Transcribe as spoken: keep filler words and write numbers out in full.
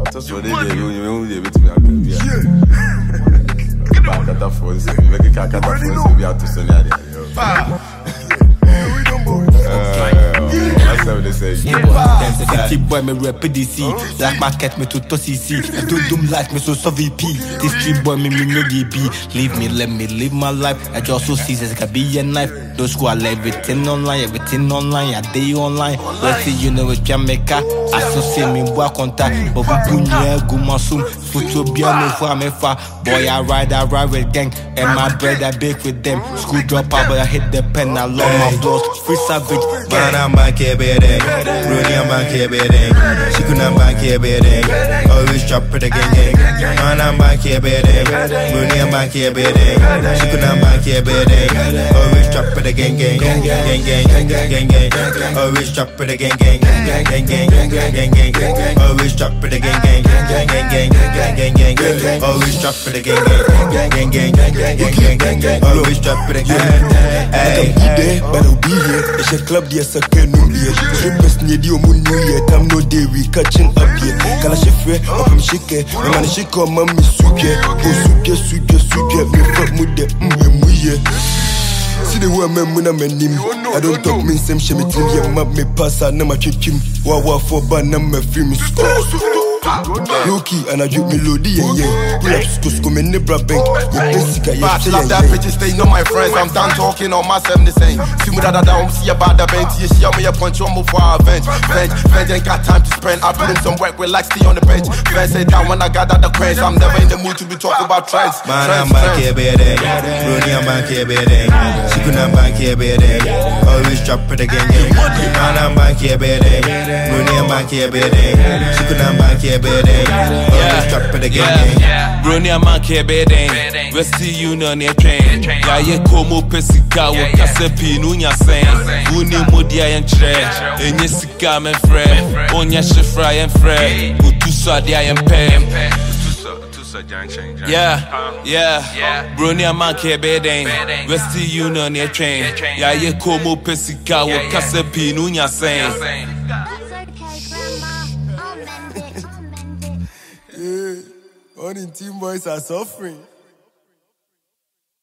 Just what they do, you know, they bit me. Yeah. Back at that for this, make a cat at that for we have to send it. That's how they say. Keep boy me rap D C, black market me to C C. I do doom like me so so V P. This street boy me me no D B. Leave me, let me live my life. I just so see it can be a knife. Those who are everything online, everything online, a day online. Let's see you know it's Jamaica. I so see me boy contact, but we punya go masum. Photo bien me for me fa. Boy I ride, I ride with gang, and my brother bake with them. School drop out, but I hit the pen. I love my blood, free savage. Man I'm back here, baby. Rudy I'm back here, baby. She couldn't back here, baby. Always chop it again, gang. Man I'm back here, baby. Rudy I'm back here, baby. She couldn't back here, baby. Always chop it again, gang, gang, gang, gang, gang, gang. Always chop it again, gang, gang, gang, gang, gang, gang. Always chop it again, gang, gang, gang, gang, gang, gang. Always chop it again, gang, gang, gang, gang, gang, gang. Always chop it again. I can be there, but I'll be here. It's a club, there's a can no beer. Trippers near the moon, new year. Time no day, we catching up here. Kala shifre, up I'm shake. My man shake on mommy suke. Oh, suke, suke, suke. Me fuck with the mm, yeah. See the way me when I'm in him. I don't talk me same shit. Me tell you, map me pass. I never check him. Wa wa for ban, I'm a film. Loki and I drip me loady yeah yeah. Pull up skus come in the bra bank. You basic yeah. But love that bitch stay no my friends. I'm done talking on myself the same. See me that I don't see about the bench. You see me a punch on move for a bench. Bench, bench ain't got time to spend. I put in some work, relax, stay on the bench. Bench say down when I got out the craze. I'm never in the mood to be talking about trends. Man I'm back here baby. Rudy I'm back here baby. She couldn't back here baby. Always drop it again. Man I'm back here baby. Rudy I'm back here baby. She couldn't back here baby. Always drop it again. Brony I'm back here baby. Westy Union a train. Ya ye komo pesika wo kasepi nunya sen. Uni modia yen tre. Enye sika men fre. Onya shifra yen fre. Utuso adia yen pem. Yeah, yeah, Brony I'm back here baby. Westy Union a train. Ya ye komo pesika wo kasepi nunya sen. Yeah, all the team boys are suffering.